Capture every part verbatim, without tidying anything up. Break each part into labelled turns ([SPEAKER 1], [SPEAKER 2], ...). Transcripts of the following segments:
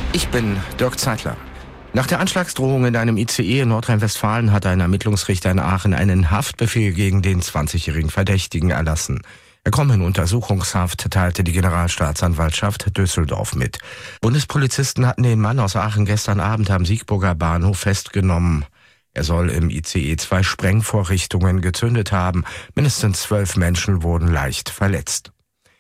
[SPEAKER 1] Ich bin Dirk Zeitler. Nach der Anschlagsdrohung in einem I C E in Nordrhein-Westfalen hat ein Ermittlungsrichter in Aachen einen Haftbefehl gegen den zwanzigjährigen Verdächtigen erlassen. Er komme in Untersuchungshaft, teilte die Generalstaatsanwaltschaft Düsseldorf mit. Bundespolizisten hatten den Mann aus Aachen gestern Abend am Siegburger Bahnhof festgenommen. Er soll im I C E zwei Sprengvorrichtungen gezündet haben. Mindestens zwölf Menschen wurden leicht verletzt.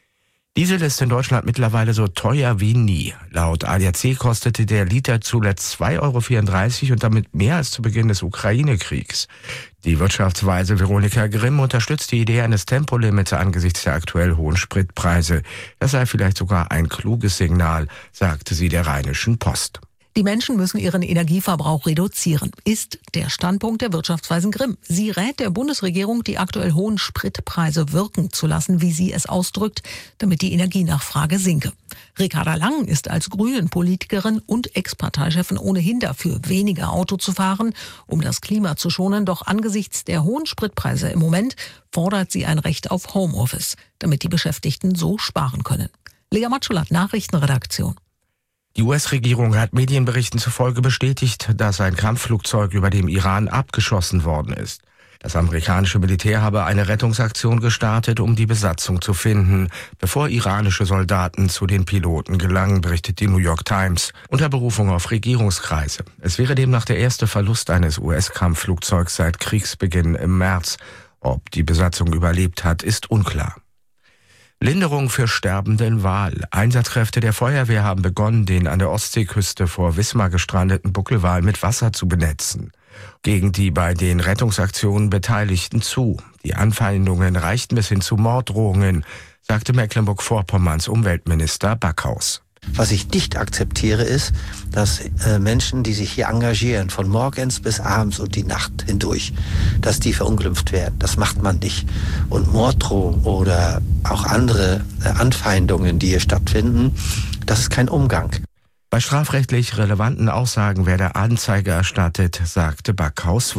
[SPEAKER 1] Diesel ist in Deutschland mittlerweile so teuer wie nie. Laut A D A C kostete der Liter zuletzt zwei Euro vierunddreißig und damit mehr als zu Beginn des Ukraine-Kriegs. Die Wirtschaftsweise Veronika Grimm unterstützt die Idee eines Tempolimits angesichts der aktuell hohen Spritpreise. Das sei vielleicht sogar ein kluges Signal, sagte sie der Rheinischen Post.
[SPEAKER 2] Die Menschen müssen ihren Energieverbrauch reduzieren, ist der Standpunkt der Wirtschaftsweisen Grimm. Sie rät der Bundesregierung, die aktuell hohen Spritpreise wirken zu lassen, wie sie es ausdrückt, damit die Energienachfrage sinke. Ricarda Lang ist als Grünen-Politikerin und Ex-Parteichefin ohnehin dafür, weniger Auto zu fahren, um das Klima zu schonen. Doch angesichts der hohen Spritpreise im Moment fordert sie ein Recht auf Homeoffice, damit die Beschäftigten so sparen können. Lea Matschulat, Nachrichtenredaktion.
[SPEAKER 1] Die U S-Regierung hat Medienberichten zufolge bestätigt, dass ein Kampfflugzeug über dem Iran abgeschossen worden ist. Das amerikanische Militär habe eine Rettungsaktion gestartet, um die Besatzung zu finden, bevor iranische Soldaten zu den Piloten gelangen, berichtet die New York Times unter Berufung auf Regierungskreise. Es wäre demnach der erste Verlust eines U S-Kampfflugzeugs seit Kriegsbeginn im März. Ob die Besatzung überlebt hat, ist unklar. Linderung für sterbenden Wal. Einsatzkräfte der Feuerwehr haben begonnen, den an der Ostseeküste vor Wismar gestrandeten Buckelwal mit Wasser zu benetzen. Gegen die bei den Rettungsaktionen Beteiligten zu. Die Anfeindungen reichten bis hin zu Morddrohungen, sagte Mecklenburg-Vorpommerns Umweltminister Backhaus.
[SPEAKER 3] Was ich nicht akzeptiere, ist, dass äh, Menschen, die sich hier engagieren, von morgens bis abends und die Nacht hindurch, dass die verunglimpft werden. Das macht man nicht. Und Morddrohungen oder auch andere äh, Anfeindungen, die hier stattfinden, das ist kein Umgang.
[SPEAKER 1] Bei strafrechtlich relevanten Aussagen werde Anzeige erstattet, sagte Backhaus.